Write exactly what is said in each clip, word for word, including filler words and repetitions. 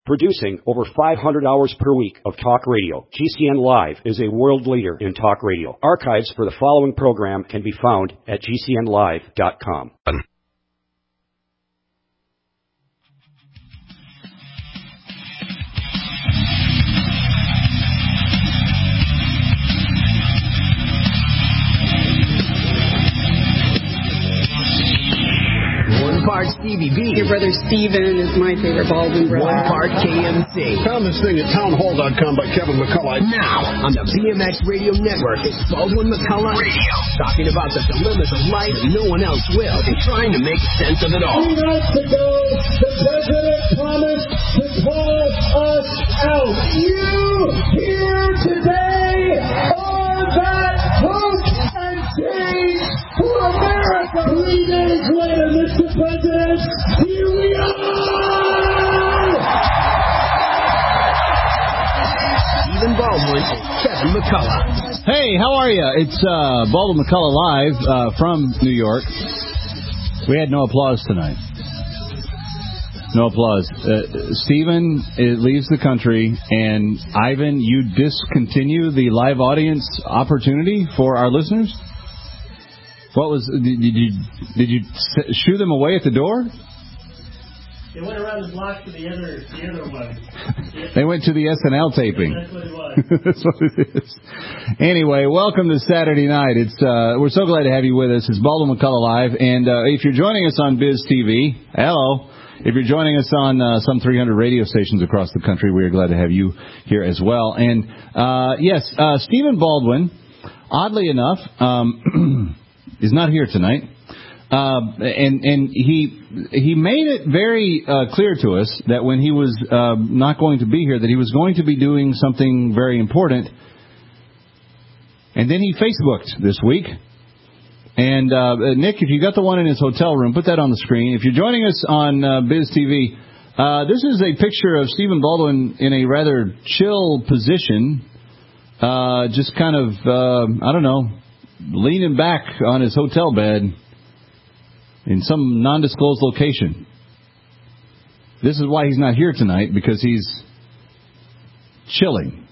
Producing over five hundred hours per week of talk radio, G C N Live is a world leader in talk radio. Archives for the following program can be found at G C N live dot com. One part Stevie B. Your brother Steven is my favorite Baldwin brother. One part K M C. Found this thing at town hall dot com by Kevin McCullough. Now, on the B M X Radio Network, it's Baldwin McCullough Radio. Talking about the dilemmas of life and no one else will, and trying to make sense of it all. Two nights ago, the president promised to call us out. You here today are that hope and change for America. Three days later, Mister President, here we are! Stephen Baldwin and Kevin McCullough. Hey, how are you? It's uh, Baldwin McCullough live uh, from New York. We had no applause tonight. No applause. Uh, Stephen uh, leaves the country, and Ivan, you discontinue the live audience opportunity for our listeners? What was did you did you shoo them away at the door? They went around the block to the other the other one. They went to the S N L taping. That's what it was. That's what it is. Anyway, welcome to Saturday night. It's uh, we're so glad to have you with us. It's Baldwin McCullough Live, and uh, if you're joining us on Biz T V, hello. If you're joining us on uh, some three hundred radio stations across the country, we are glad to have you here as well. And uh, yes, uh, Stephen Baldwin, oddly enough, um, is not here tonight. Uh, and and he he made it very uh, clear to us that when he was uh, not going to be here, that he was going to be doing something very important. And then he Facebooked this week. And uh, Nick, if you got the one in his hotel room, put that on the screen. If you're joining us on uh, Biz T V, uh, this is a picture of Stephen Baldwin in a rather chill position, uh, just kind of uh, I don't know, leaning back on his hotel bed in some non-disclosed location. This is why he's not here tonight, because he's chilling.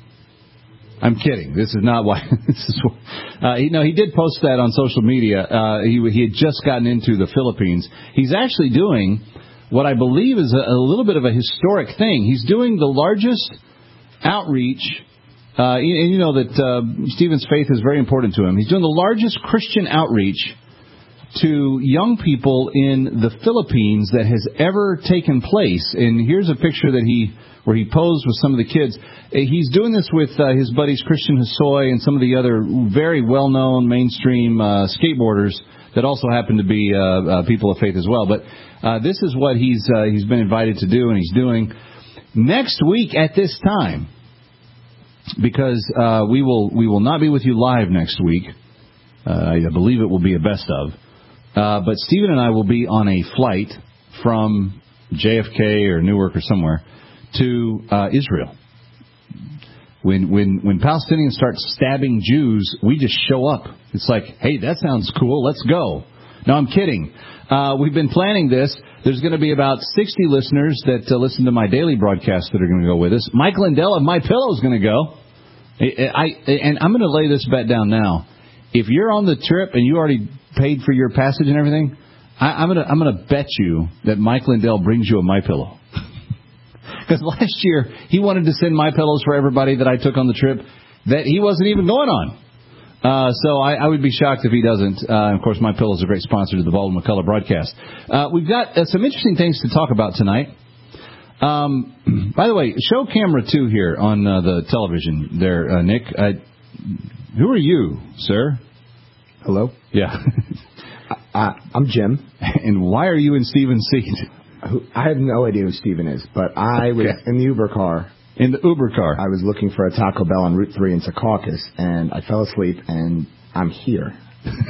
I'm kidding. This is not why. This is. Uh, you know, he did post that on social media. Uh, he he had just gotten into the Philippines. He's actually doing what I believe is a, a little bit of a historic thing. He's doing the largest outreach. Uh, and you know that uh, Stephen's faith is very important to him. He's doing the largest Christian outreach to young people in the Philippines that has ever taken place. And here's a picture that he where he posed with some of the kids. He's doing this with uh, his buddies Christian Hosoi and some of the other very well-known mainstream uh, skateboarders that also happen to be uh, uh, people of faith as well. But uh, this is what he's uh, he's been invited to do, and he's doing next week at this time, because uh, we will we will not be with you live next week. Uh, I believe it will be a best of. Uh, but Stephen and I will be on a flight from J F K or Newark or somewhere to uh, Israel. When when when Palestinians start stabbing Jews, we just show up. It's like, hey, that sounds cool. Let's go. No, I'm kidding. Uh, we've been planning this. There's going to be about sixty listeners that uh, listen to my daily broadcast that are going to go with us. Mike Lindell of My Pillow is going to go. I, I, and I'm going to lay this bet down now. If you're on the trip and you already paid for your passage and everything, I, I'm going to I'm going to bet you that Mike Lindell brings you a My Pillow. Because last year he wanted to send My Pillows for everybody that I took on the trip that he wasn't even going on. Uh, so I, I would be shocked if he doesn't. Uh, of course, My Pillow is a great sponsor to the Baldwin McCullough broadcast. Uh, we've got uh, some interesting things to talk about tonight. Um, by the way, show camera two here on uh, the television there, uh, Nick. Uh, who are you, sir? Hello? Yeah. uh, I'm Jim. And why are you in Stephen's seat? I have no idea who Stephen is, but I was okay. in the Uber car. In the Uber car? I was looking for a Taco Bell on Route three in Secaucus, and I fell asleep, and I'm here.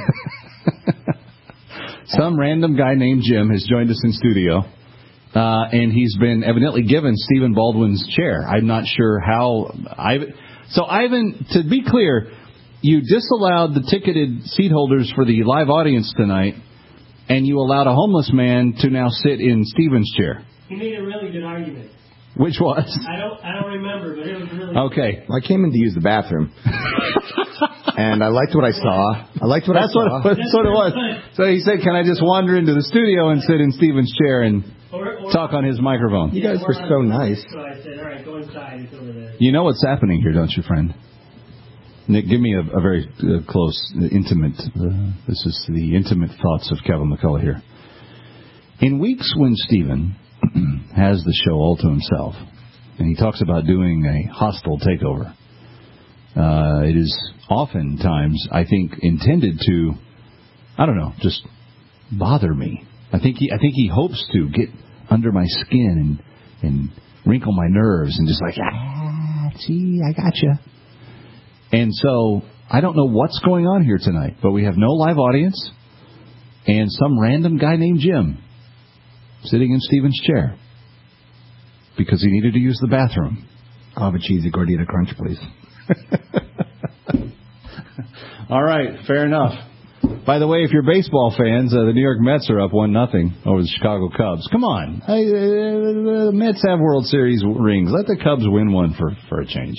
Some random guy named Jim has joined us in studio, uh, and he's been evidently given Stephen Baldwin's chair. I'm not sure how. Ivan. So, Ivan, to be clear, you disallowed the ticketed seat holders for the live audience tonight, and you allowed a homeless man to now sit in Stephen's chair. He made a really good argument. Which was? I don't I don't remember, but it was really Okay. Well, I came in to use the bathroom. And I liked what I saw. I liked what that's I saw. What, that's what it was. So he said, can I just wander into the studio and sit in Steven's chair and or, or, talk on his microphone? You guys were so nice. So I said, all right, go inside. It's over there. You know what's happening here, don't you, friend? Nick, give me a, a very uh, close, uh, intimate, uh, this is the intimate thoughts of Kevin McCullough here. In weeks when Steven has the show all to himself, and he talks about doing a hostile takeover, uh, it is oftentimes, I think, intended to, I don't know, just bother me. I think he, I think he hopes to get under my skin and, and wrinkle my nerves and just like, ah, gee, I gotcha. And so I don't know what's going on here tonight, but we have no live audience and some random guy named Jim sitting in Steven's chair because he needed to use the bathroom. I'll have a cheesy gordita crunch, please. All right, fair enough. By the way, if you're baseball fans, uh, the New York Mets are up one nothing over the Chicago Cubs. Come on. Hey, uh, the Mets have World Series rings. Let the Cubs win one for, for a change.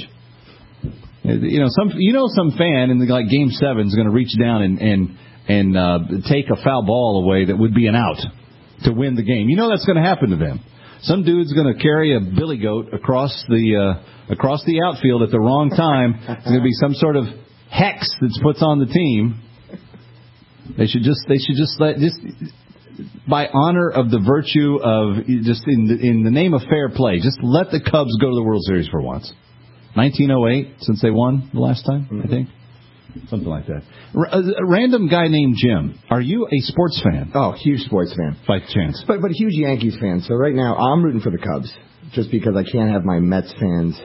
You know, some you know some fan in the like Game Seven is going to reach down and and and uh, take a foul ball away that would be an out to win the game. You know that's going to happen to them. Some dude's going to carry a billy goat across the uh, across the outfield at the wrong time. It's going to be some sort of hex that's puts on the team. They should just they should just let just by honor of the virtue of just in the, in the name of fair play, just let the Cubs go to the World Series for once. nineteen oh eight, since they won the last time, mm-hmm. I think. Something like that. R- a random guy named Jim. Are you a sports fan? Oh, huge sports fan. By chance. But but a huge Yankees fan. So right now, I'm rooting for the Cubs. Just because I can't have my Mets fans.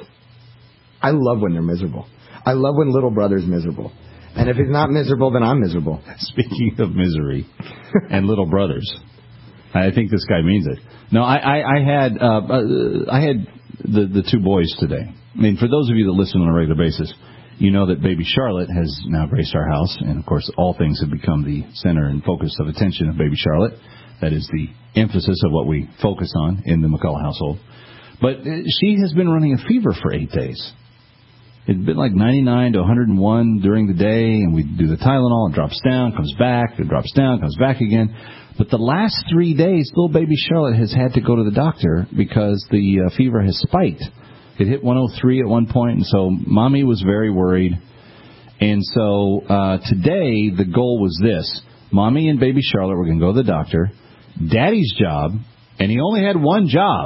I love when they're miserable. I love when little brother's miserable. And if he's not miserable, then I'm miserable. Speaking of misery and little brothers, I think this guy means it. No, I, I, I had uh, I had the, the two boys today. I mean, for those of you that listen on a regular basis, you know that baby Charlotte has now graced our house. And, of course, all things have become the center and focus of attention of baby Charlotte. That is the emphasis of what we focus on in the McCullough household. But she has been running a fever for eight days. It's been like ninety-nine to one hundred one during the day, and we do the Tylenol. It drops down, comes back, it drops down, comes back again. But the last three days, little baby Charlotte has had to go to the doctor because the uh, fever has spiked. It hit one oh three at one point, and so Mommy was very worried. And so uh, today, the goal was this. Mommy and baby Charlotte were going to go to the doctor. Daddy's job, and he only had one job,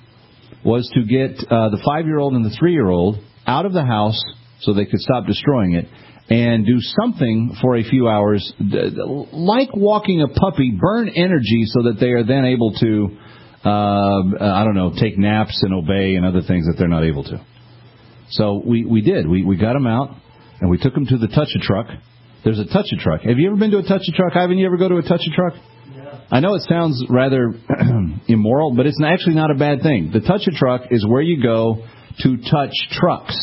was to get uh, the five-year-old and the three-year-old out of the house so they could stop destroying it and do something for a few hours, like walking a puppy, burn energy so that they are then able to, uh, I don't know, take naps and obey and other things that they're not able to. So we, we did. We, we got them out, and we took them to the Touch-A-Truck. There's a Touch-A-Truck. Have you ever been to a Touch-A-Truck? Ivan, you ever go to a Touch-A-Truck? Yeah. I know it sounds rather immoral, but it's actually not a bad thing. The Touch-A-Truck is where you go to touch trucks.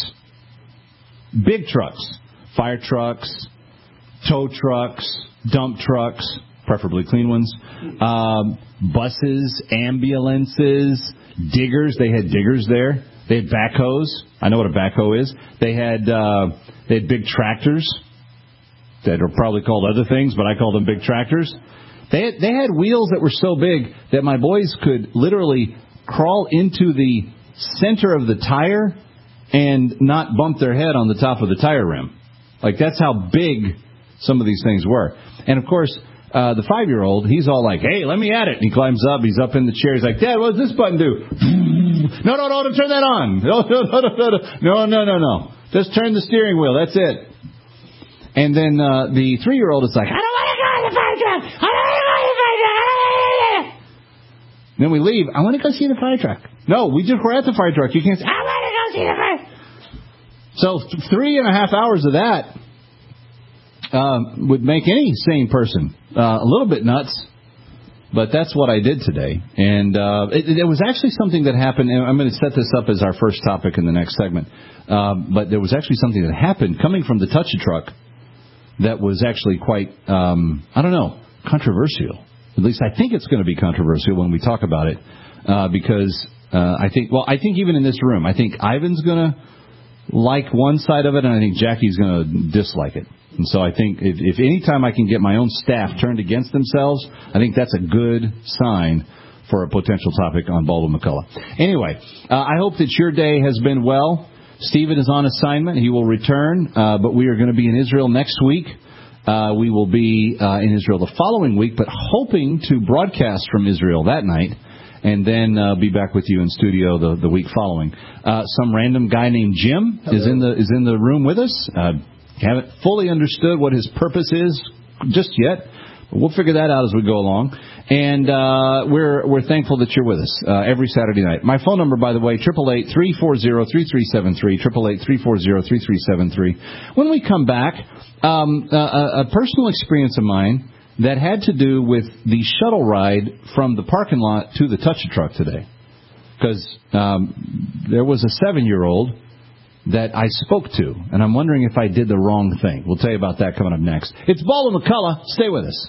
Big trucks. Fire trucks, tow trucks, dump trucks, preferably clean ones, um, buses, ambulances, diggers. They had diggers there. They had backhoes. I know what a backhoe is. They had uh, they had big tractors that are probably called other things, but I call them big tractors. They had, they had wheels that were so big that my boys could literally crawl into the center of the tire and not bump their head on the top of the tire rim. Like, that's how big some of these things were. And, of course, uh, the five-year-old, he's all like, hey, let me at it. And he climbs up. He's up in the chair. He's like, Dad, what does this button do? No, no, no, don't turn that on. No, no, no, no, no, no, no, no, no. Just turn the steering wheel. That's it. And then uh, the three-year-old is like, I don't want to go in the fire truck. I don't want to go in the fire truck. Then we leave. I want to go see the fire truck. No, we just were at the fire truck. You can't say, I want to go see the fire truck. So th- three and a half hours of that uh, would make any sane person uh, a little bit nuts. But that's what I did today. And uh, it, it was actually something that happened. And I'm going to set this up as our first topic in the next segment. Uh, but there was actually something that happened coming from the Touch-A-Truck that was actually quite, um, I don't know, controversial. At least I think it's going to be controversial when we talk about it. Uh, because Uh, I think, well, I think even in this room, I think Ivan's going to like one side of it, and I think Jackie's going to dislike it. And so I think if, if any time I can get my own staff turned against themselves, I think that's a good sign for a potential topic on Baldwin McCullough. Anyway, uh, I hope that your day has been well. Stephen is on assignment. He will return, uh, but we are going to be in Israel next week. Uh, we will be uh, in Israel the following week, but hoping to broadcast from Israel that night and then uh, be back with you in studio the, the week following. Uh, some random guy named Jim Hello. is in the is in the room with us. Uh, haven't fully understood what his purpose is just yet. But we'll figure that out as we go along. And uh, we're we're thankful that you're with us uh, every Saturday night. My phone number, by the way, eight eight eight, three four zero, three three seven three, eight eight eight, three four zero, three three seven three. When we come back, um, a, a personal experience of mine that had to do with the shuttle ride from the parking lot to the Touch-A-Truck today. Because um, there was a seven-year-old that I spoke to, and I'm wondering if I did the wrong thing. We'll tell you about that coming up next. It's Baldwin McCullough. Stay with us.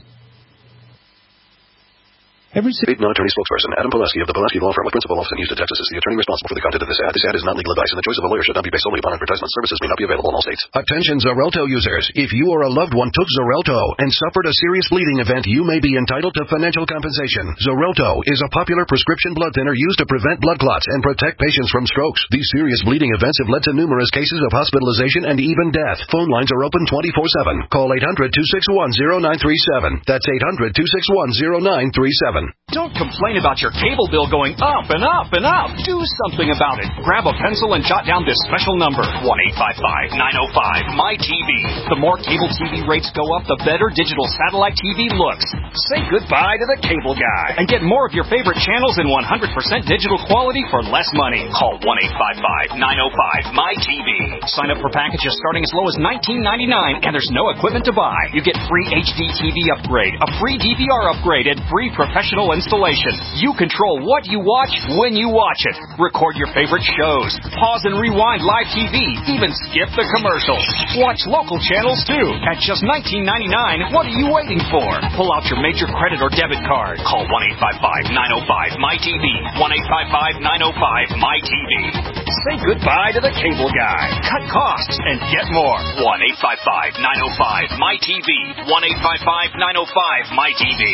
Every Paid non-attorney spokesperson Adam Pulaski of the Pulaski Law Firm with principal office in Houston, Texas, is the attorney responsible for the content of this ad. This ad is not legal advice, and the choice of a lawyer should not be based solely upon advertisement. Services may not be available in all states. Attention Xarelto users. If you or a loved one took Xarelto and suffered a serious bleeding event, you may be entitled to financial compensation. Xarelto is a popular prescription blood thinner used to prevent blood clots and protect patients from strokes. These serious bleeding events have led to numerous cases of hospitalization and even death. Phone lines are open twenty-four seven. Call eight hundred, two six one, zero nine three seven. That's eight hundred, two six one, zero nine three seven. Don't complain about your cable bill going up and up and up. Do something about it. Grab a pencil and jot down this special number, one eight five five, nine oh five, M Y T V. The more cable T V rates go up, the better digital satellite T V looks. Say goodbye to the cable guy and get more of your favorite channels in one hundred percent digital quality for less money. Call one eight five five, nine oh five, M Y T V. Sign up for packages starting as low as nineteen ninety-nine, and there's no equipment to buy. You get free H D T V upgrade, a free D V R upgrade, and free professional installation. You control what you watch when you watch it. Record your favorite shows. Pause and rewind live T V. Even skip the commercials. Watch local channels too. At just nineteen ninety-nine, what are you waiting for? Pull out your major credit or debit card. Call one eight five five, nine oh five, M Y T V. one eight five five, nine oh five, M Y T V. Say goodbye to the cable guy. Cut costs and get more. one eight five five, nine oh five, M Y T V. one eight five five, nine oh five, M Y T V.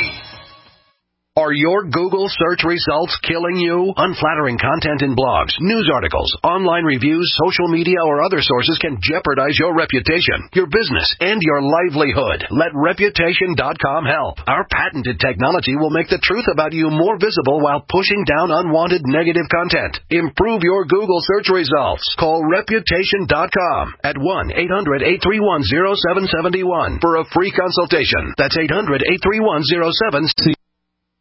Are your Google search results killing you? Unflattering content in blogs, news articles, online reviews, social media, or other sources can jeopardize your reputation, your business, and your livelihood. Let Reputation dot com help. Our patented technology will make the truth about you more visible while pushing down unwanted negative content. Improve your Google search results. Call Reputation dot com at one eight hundred, eight three one, zero seven seven one for a free consultation. That's eight hundred, eight three one, zero seven seven one.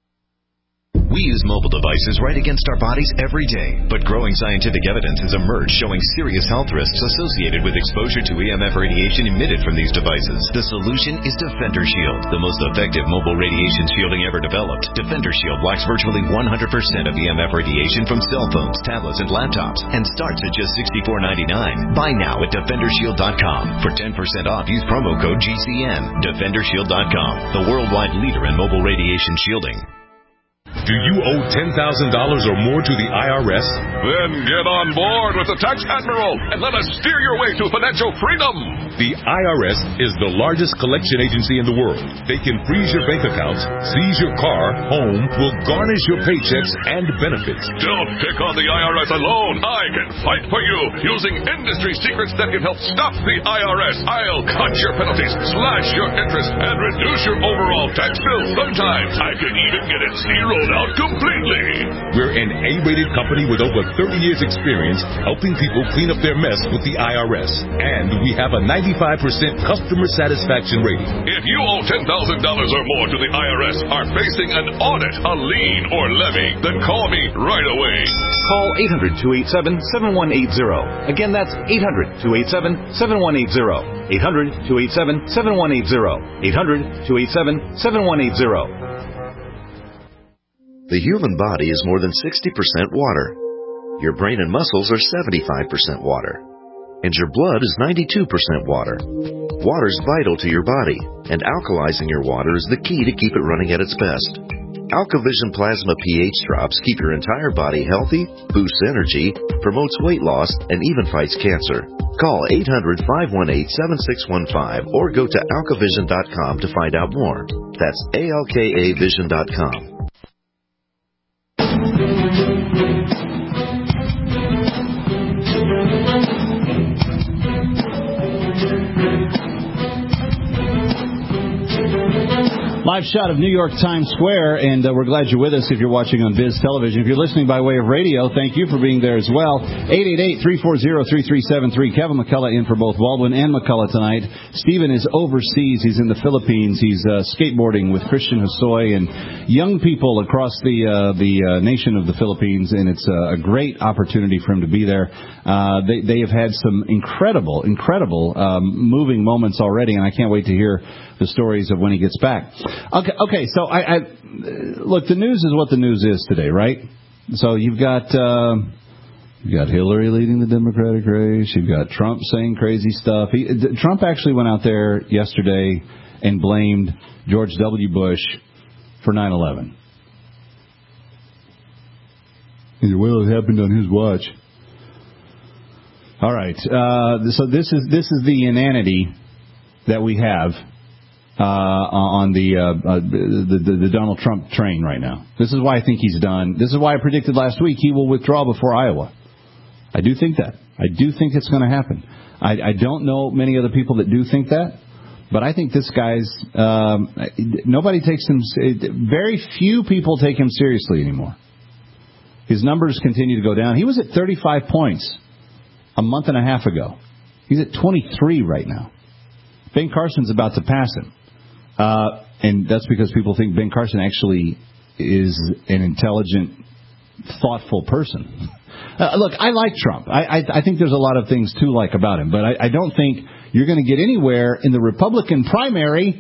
We use mobile devices right against our bodies every day, but growing scientific evidence has emerged showing serious health risks associated with exposure to E M F radiation emitted from these devices. The solution is Defender Shield, the most effective mobile radiation shielding ever developed. Defender Shield blocks virtually one hundred percent of E M F radiation from cell phones, tablets, and laptops, and starts at just sixty-four ninety-nine. Buy now at Defender Shield dot com. For ten percent off, use promo code G C N. Defender Shield dot com, the worldwide leader in mobile radiation shielding. Do you owe ten thousand dollars or more to the I R S? Then get on board with the Tax Admiral and let us steer your way to financial freedom. The I R S is the largest collection agency in the world. They can freeze your bank accounts, seize your car, home, will garnish your paychecks and benefits. Don't pick on the I R S alone. I can fight for you using industry secrets that can help stop the I R S. I'll cut your penalties, slash your interest, and reduce your overall tax bill. Sometimes I can even get it zeroed out completely. We're an A-rated company with over thirty years experience helping people clean up their mess with the I R S. And we have a ninety-five percent customer satisfaction rating. If you owe ten thousand dollars or more to the I R S, are facing an audit, a lien, or levy, then call me right away. Call eight hundred, two eight seven, seven one eight zero. Again, that's eight hundred, two eight seven, seven one eight zero. eight hundred, two eight seven, seven one eight zero. eight hundred, two eight seven, seven one eight zero. The human body is more than sixty percent water. Your brain and muscles are seventy-five percent water. And your blood is ninety-two percent water. Water is vital to your body, and alkalizing your water is the key to keep it running at its best. AlkaVision Plasma pH drops keep your entire body healthy, boosts energy, promotes weight loss, and even fights cancer. Call eight hundred, five one eight, seven six one five or go to alkavision dot com to find out more. That's A L K A vision dot com. Live shot of New York Times Square, and uh, we're glad you're with us if you're watching on Viz Television. If you're listening by way of radio, thank you for being there as well. eight eight eight, three four zero, three three seven three. Kevin McCullough in for both Baldwin and McCullough tonight. Stephen is overseas. He's in the Philippines. He's uh, skateboarding with Christian Hosoi and young people across the uh, the uh, nation of the Philippines, and it's uh, a great opportunity for him to be there. Uh, they, they have had some incredible, incredible um, moving moments already, and I can't wait to hear the stories of when he gets back. Okay, okay. So I, I look. The news is what the news is today, right? So you've got uh, you've got Hillary leading the Democratic race. You've got Trump saying crazy stuff. He, Trump actually went out there yesterday and blamed George W. Bush for nine eleven. He said, well, it happened on his watch. All right. Uh, so this is this is the inanity that we have. Uh, on the, uh, uh, the, the the Donald Trump train right now. This is why I think he's done. This is why I predicted last week he will withdraw before Iowa. I do think that. I do think it's going to happen. I, I don't know many other people that do think that, but I think this guy's, um, nobody takes him, very few people take him seriously anymore. His numbers continue to go down. He was at thirty-five points a month and a half ago. He's at twenty-three right now. Ben Carson's about to pass him. Uh, and that's because people think Ben Carson actually is an intelligent, thoughtful person. Uh, look, I like Trump. I, I, I think there's a lot of things to like about him, but I, I don't think you're going to get anywhere in the Republican primary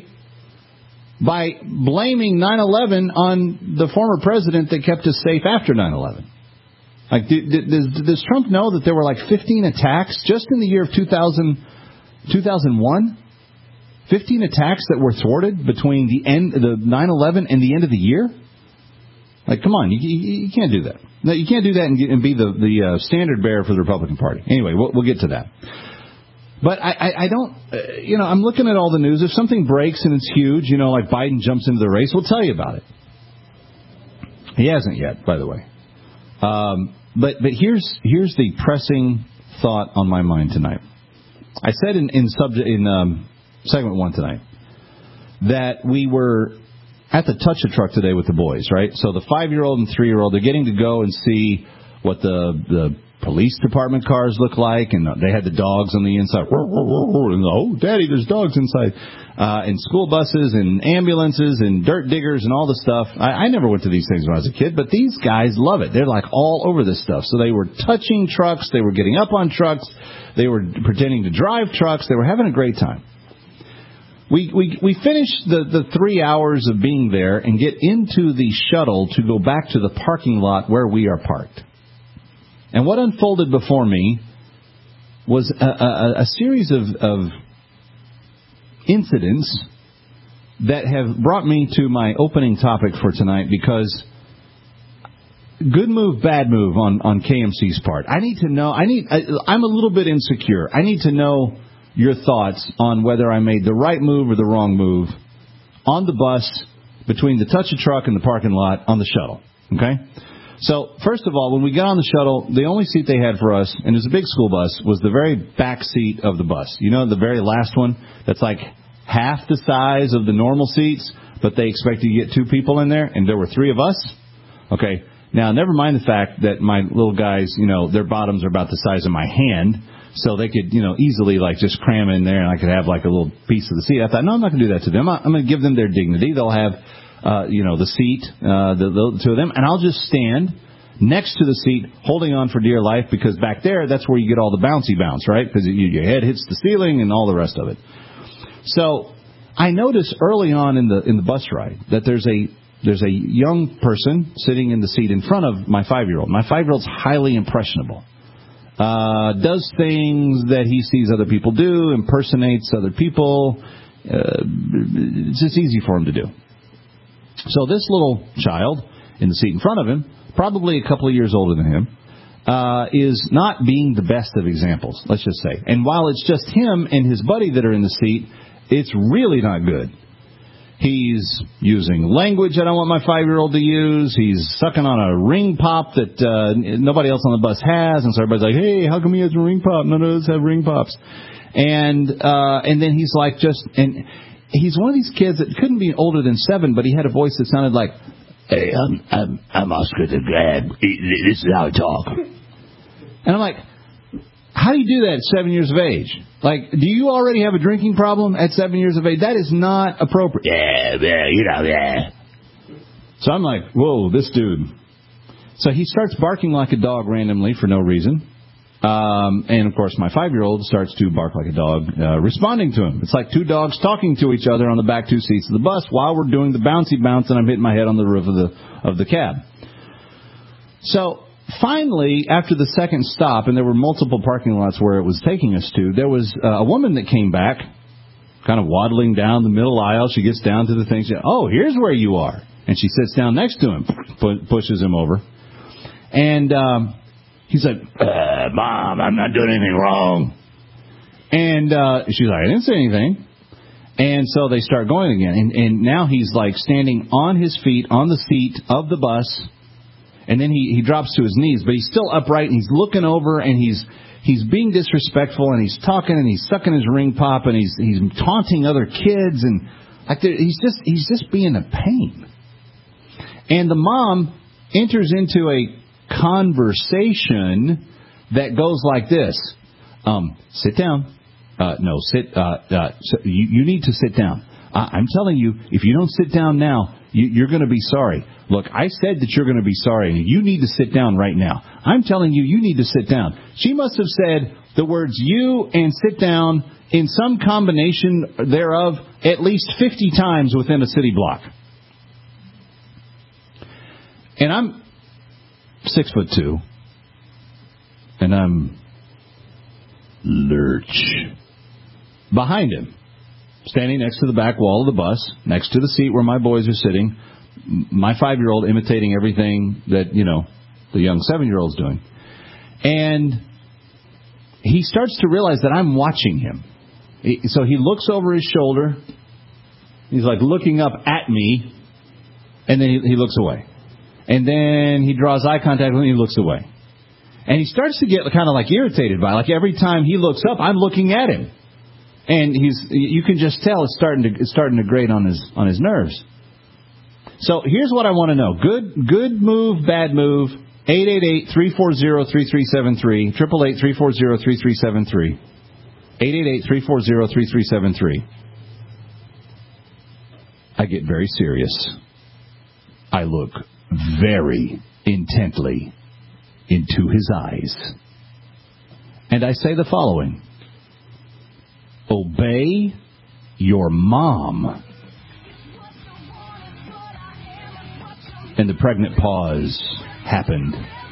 by blaming nine eleven on the former president that kept us safe after nine eleven. Like, do, does, does Trump know that there were like fifteen attacks just in the year of two thousand, two thousand one? fifteen attacks that were thwarted between the end, the nine eleven and the end of the year? Like, come on, you, you, you can't do that. No, you can't do that and, get, and be the, the uh, standard bearer for the Republican Party. Anyway, we'll, we'll get to that. But I, I, I don't, uh, you know, I'm looking at all the news. If something breaks and it's huge, you know, like Biden jumps into the race, we'll tell you about it. He hasn't yet, by the way. Um, but but here's here's the pressing thought on my mind tonight. I said in in subject in. Um, Segment one tonight, that we were at the touch-a-truck today with the boys, right? So the five-year-old and three-year-old, they're getting to go and see what the the police department cars look like, and they had the dogs on the inside. And, oh, Daddy, there's dogs inside. Uh, and school buses and ambulances and dirt diggers and all the stuff. I, I never went to these things when I was a kid, but these guys love it. They're like all over this stuff. So they were touching trucks. They were getting up on trucks. They were pretending to drive trucks. They were having a great time. We we we finish the, the three hours of being there and get into the shuttle to go back to the parking lot where we are parked. And what unfolded before me was a, a, a series of, of incidents that have brought me to my opening topic for tonight, because good move, bad move on, on K M C's part. I need to know, I need, I, I'm a little bit insecure. I need to know your thoughts on whether I made the right move or the wrong move on the bus between the touch-a-truck and the parking lot on the shuttle. Okay? So, first of all, when we got on the shuttle, the only seat they had for us, and it was a big school bus, was the very back seat of the bus. You know, the very last one that's like half the size of the normal seats, but they expect you to get two people in there, and there were three of us. Okay. Now, never mind the fact that my little guys, you know, their bottoms are about the size of my hand, so they could, you know, easily, like, just cram in there, and I could have, like, a little piece of the seat. I thought, no, I'm not going to do that to them. I'm going to give them their dignity. They'll have, uh, you know, the seat, uh, the, the two of them, and I'll just stand next to the seat, holding on for dear life, because back there, that's where you get all the bouncy bounce, right? Because you, your head hits the ceiling and all the rest of it. So I noticed early on in the in the bus ride that there's a there's a young person sitting in the seat in front of my five-year-old. My five-year-old's highly impressionable. Uh, does things that he sees other people do, impersonates other people. Uh, it's just easy for him to do. So this little child in the seat in front of him, probably a couple of years older than him, uh, is not being the best of examples, let's just say. And while it's just him and his buddy that are in the seat, it's really not good. He's using language I don't want my five-year-old to use. He's sucking on a ring pop that uh, nobody else on the bus has. And so everybody's like, hey, how come he has a ring pop? None of us have ring pops. And uh, and then he's like just, and he's one of these kids that couldn't be older than seven, but he had a voice that sounded like, hey, I'm, I'm, I'm Oscar the Grab. This is how I talk. And I'm like, how do you do that at seven years of age? Like, do you already have a drinking problem at seven years of age? That is not appropriate. Yeah, yeah, you know, yeah. So I'm like, whoa, this dude. So he starts barking like a dog randomly for no reason. Um, and, of course, my five-year-old starts to bark like a dog, uh, responding to him. It's like two dogs talking to each other on the back two seats of the bus while we're doing the bouncy bounce and I'm hitting my head on the roof of the of the cab. So finally, after the second stop, and there were multiple parking lots where it was taking us to, there was uh, a woman that came back, kind of waddling down the middle aisle. She gets down to the thing. She says, oh, here's where you are. And she sits down next to him, pu- pushes him over. And um, he's like, uh, Mom, I'm not doing anything wrong. And uh, she's like, I didn't say anything. And so they start going again. And, and now he's like standing on his feet on the seat of the bus. And then he, he drops to his knees, but he's still upright, and he's looking over, and he's he's being disrespectful, and he's talking, and he's sucking his ring pop, and he's he's taunting other kids, and like he's just he's just being a pain. And the mom enters into a conversation that goes like this: um, "Sit down. Uh, no, sit. Uh, uh, so you, you need to sit down. I, I'm telling you, if you don't sit down now, you, you're going to be sorry. Look, I said that you're going to be sorry, and you need to sit down right now. I'm telling you, you need to sit down." She must have said the words "you" and "sit down" in some combination thereof at least fifty times within a city block. And I'm six foot two, and I'm lurch behind him, standing next to the back wall of the bus, next to the seat where my boys are sitting. My five-year-old imitating everything that, you know, the young seven-year-old's doing. And he starts to realize that I'm watching him. So he looks over his shoulder. He's like looking up at me. And then he, he looks away. And then he draws eye contact with me and he looks away. And he starts to get kind of like irritated by it. Like every time he looks up, I'm looking at him. And he's you can just tell it's starting to it's starting to grate on his on his nerves. So here's what I want to know. Good good move, bad move. eight eight eight, three four zero, three three seven three. eight eight eight, three four zero, three three seven three. eight eight eight, three four zero, three three seven three. I get very serious. I look very intently into his eyes. And I say the following. Obey your mom. And the pregnant pause happened.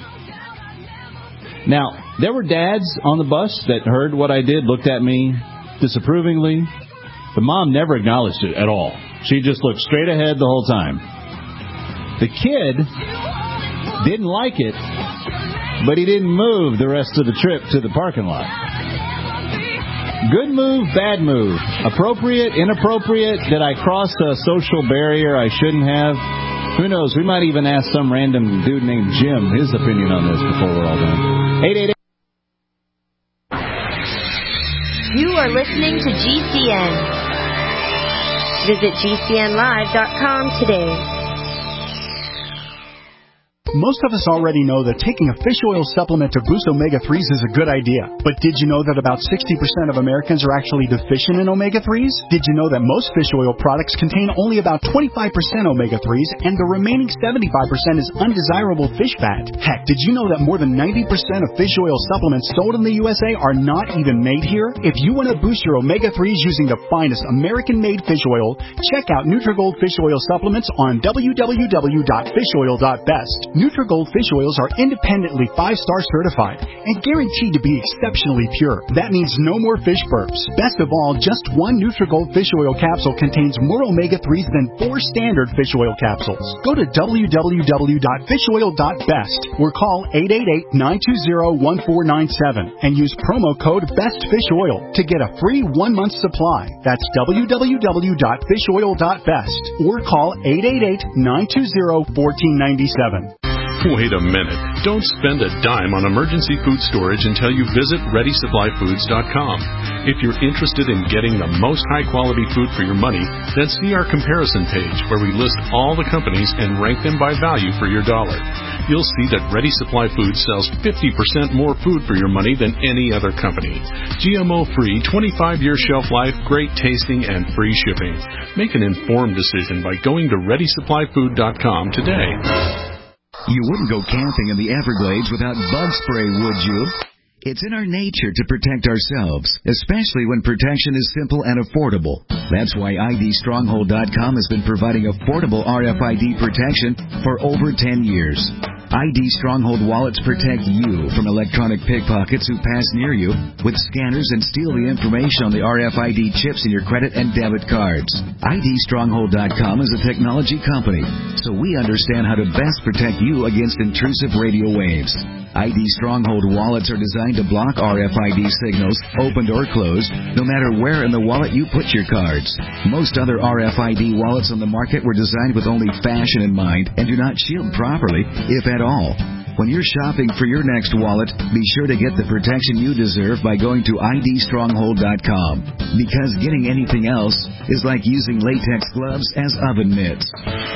Now, there were dads on the bus that heard what I did, looked at me disapprovingly. The mom never acknowledged it at all. She just looked straight ahead the whole time. The kid didn't like it, but he didn't move the rest of the trip to the parking lot. Good move, bad move. Appropriate, inappropriate. Did I cross a social barrier I shouldn't have? Who knows? We might even ask some random dude named Jim his opinion on this before we're all done. eight eight eight. You are listening to G C N. Visit G C N live dot com today. Most of us already know that taking a fish oil supplement to boost omega threes is a good idea. But did you know that about sixty percent of Americans are actually deficient in omega threes? Did you know that most fish oil products contain only about twenty-five percent omega threes and the remaining seventy-five percent is undesirable fish fat? Heck, did you know that more than ninety percent of fish oil supplements sold in the U S A are not even made here? If you want to boost your omega threes using the finest American-made fish oil, check out Nutrigold Fish Oil Supplements on w w w dot fish oil dot best. Nutrigold fish oils are independently five-star certified and guaranteed to be exceptionally pure. That means no more fish burps. Best of all, just one Nutrigold fish oil capsule contains more omega threes than four standard fish oil capsules. Go to w w w dot fish oil dot best or call eight eight eight, nine two zero, one four nine seven and use promo code BESTFISHOIL to get a free one-month supply. That's w w w dot fish oil dot best or call eight eight eight, nine two zero, one four nine seven. Wait a minute. Don't spend a dime on emergency food storage until you visit ready supply foods dot com. If you're interested in getting the most high-quality food for your money, then see our comparison page where we list all the companies and rank them by value for your dollar. You'll see that Ready Supply Foods sells fifty percent more food for your money than any other company. G M O-free, twenty-five year shelf life, great tasting, and free shipping. Make an informed decision by going to ready supply food dot com today. You wouldn't go camping in the Everglades without bug spray, would you? It's in our nature to protect ourselves, especially when protection is simple and affordable. That's why I D Stronghold dot com has been providing affordable R F I D protection for over ten years. I D Stronghold wallets protect you from electronic pickpockets who pass near you with scanners and steal the information on the R F I D chips in your credit and debit cards. I D Stronghold dot com is a technology company, so we understand how to best protect you against intrusive radio waves. I D Stronghold wallets are designed to block R F I D signals, opened or closed, no matter where in the wallet you put your cards. Most other R F I D wallets on the market were designed with only fashion in mind and do not shield properly, if at all. When you're shopping for your next wallet, be sure to get the protection you deserve by going to I D Stronghold dot com. Because getting anything else is like using latex gloves as oven mitts.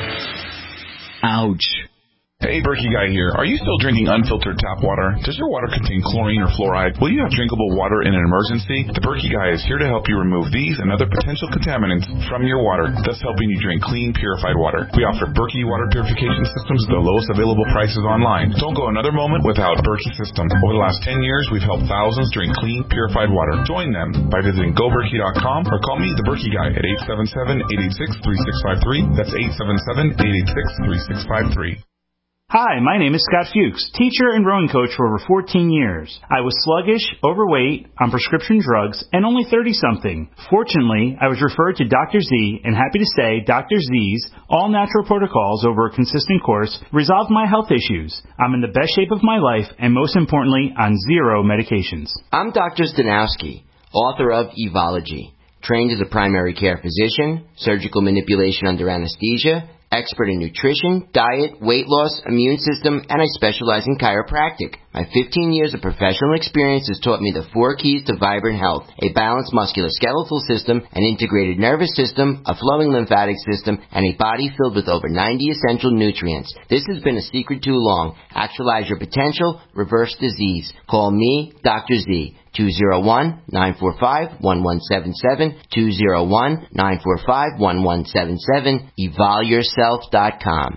Ouch. Hey, Berkey Guy here. Are you still drinking unfiltered tap water? Does your water contain chlorine or fluoride? Will you have drinkable water in an emergency? The Berkey Guy is here to help you remove these and other potential contaminants from your water, thus helping you drink clean, purified water. We offer Berkey water purification systems at the lowest available prices online. Don't go another moment without Berkey system. Over the last ten years, we've helped thousands drink clean, purified water. Join them by visiting go berkey dot com or call me, the Berkey Guy, at eight seven seven, eight eight six, three six five three. That's eight seven seven, eight eight six, three six five three. Hi, my name is Scott Fuchs, teacher and rowing coach for over fourteen years. I was sluggish, overweight, on prescription drugs, and only thirty-something. Fortunately, I was referred to Doctor Z, and happy to say Doctor Z's all-natural protocols over a consistent course resolved my health issues. I'm in the best shape of my life, and most importantly, on zero medications. I'm Doctor Stanowski, author of Evology, trained as a primary care physician, surgical manipulation under anesthesia, expert in nutrition, diet, weight loss, immune system, and I specialize in chiropractic. My fifteen years of professional experience has taught me the four keys to vibrant health: a balanced musculoskeletal system, an integrated nervous system, a flowing lymphatic system, and a body filled with over ninety essential nutrients. This has been a secret too long. Actualize your potential, reverse disease. Call me, Doctor Z, two oh one, nine four five, one one seven seven, two oh one, nine four five, one one seven seven, evol yourself dot com.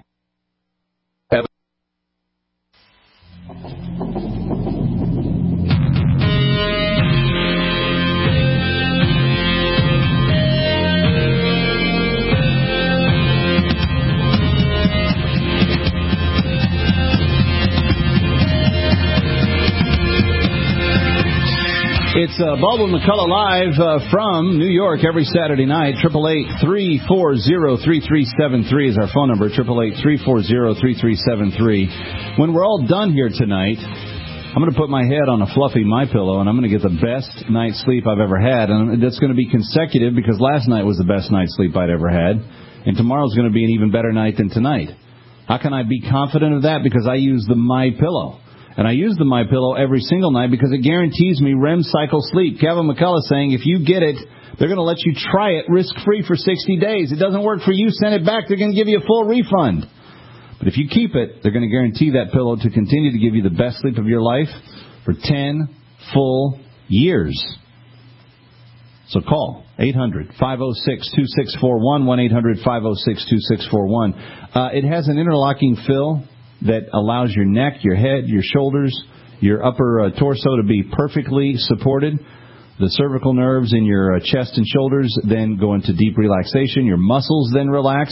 It's uh, Baldwin McCullough live uh, from New York every Saturday night. triple eight, three four zero, three three seven three is our phone number, triple eight, three four zero, three three seven three. When we're all done here tonight, I'm going to put my head on a fluffy My Pillow, and I'm going to get the best night's sleep I've ever had. And that's going to be consecutive because last night was the best night's sleep I'd ever had, and tomorrow's going to be an even better night than tonight. How can I be confident of that? Because I use the My Pillow. And I use the My Pillow every single night because it guarantees me R E M cycle sleep. Kevin McCullough saying if you get it, they're going to let you try it risk-free for sixty days. It doesn't work for you, send it back. They're going to give you a full refund. But if you keep it, they're going to guarantee that pillow to continue to give you the best sleep of your life for ten full years. So call eight hundred, five oh six, two six four one, one eight hundred, five oh six, two six four one. Uh, it has an interlocking fill that allows your neck, your head, your shoulders, your upper uh, torso to be perfectly supported. The cervical nerves in your uh, chest and shoulders then go into deep relaxation. Your muscles then relax.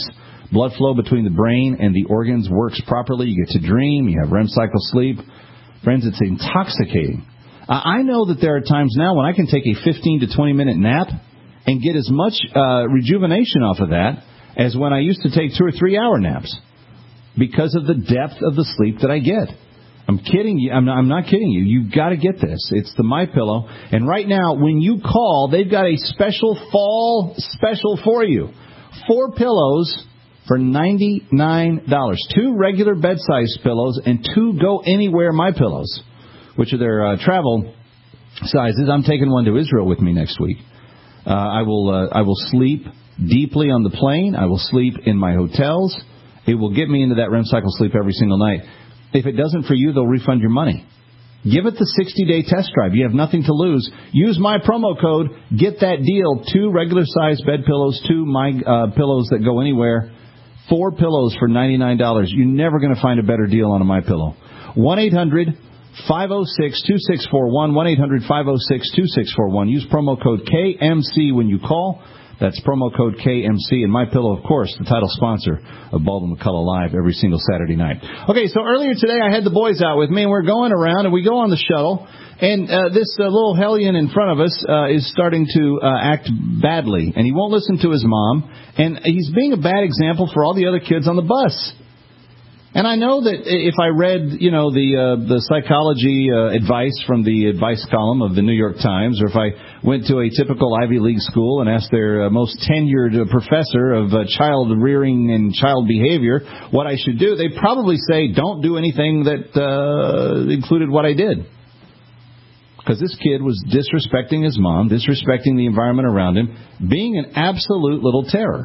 blood flow between the brain and the organs works properly. You get to dream. You have REM cycle sleep. Friends, it's intoxicating. Uh, I know that there are times now when I can take a fifteen to twenty minute nap and get as much uh, rejuvenation off of that as when I used to take two or three hour naps because of the depth of the sleep that I get. I'm kidding you. I'm not, I'm not kidding you. You've got to get this. It's the MyPillow. And right now, when you call, they've got a special fall special for you. Four pillows for ninety-nine dollars. Two regular bed-size pillows and two go-anywhere MyPillows, which are their uh, travel sizes. I'm taking one to Israel with me next week. Uh, I will uh, I will sleep deeply on the plane. I will sleep in my hotels. It will get me into that REM cycle sleep every single night. If it doesn't for you, they'll refund your money. Give it the sixty-day test drive. You have nothing to lose. Use my promo code. Get that deal. Two regular-sized bed pillows, two my uh, pillows that go anywhere. Four pillows for ninety-nine dollars. You're never going to find a better deal on a MyPillow. one eight hundred five oh six two six four one. one eight hundred five oh six two six four one. Use promo code K M C when you call. That's promo code K M C. And MyPillow, of course, the title sponsor of Baldwin McCullough Live every single Saturday night. Okay, so earlier today I had the boys out with me, and we're going around, and we go on the shuttle, and uh, this uh, little hellion in front of us uh, is starting to uh, act badly, and he won't listen to his mom, and he's being a bad example for all the other kids on the bus. And I know that if I read, you know, the uh, the psychology uh, advice from the advice column of the New York Times, or if I went to a typical Ivy League school and asked their uh, most tenured uh, professor of uh, child rearing and child behavior what I should do, they'd probably say, don't do anything that uh, included what I did. Because this kid was disrespecting his mom, disrespecting the environment around him, being an absolute little terror.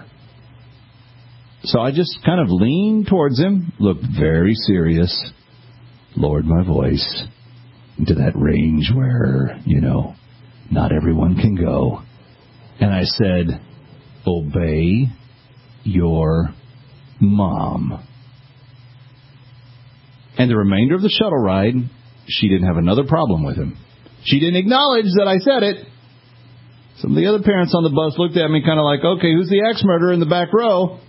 So I just kind of leaned towards him, looked very serious, lowered my voice into that range where, you know, not everyone can go. And I said, obey your mom. And the remainder of the shuttle ride, she didn't have another problem with him. She didn't acknowledge that I said it. Some of the other parents on the bus looked at me kind of like, okay, who's the ex-murderer in the back row?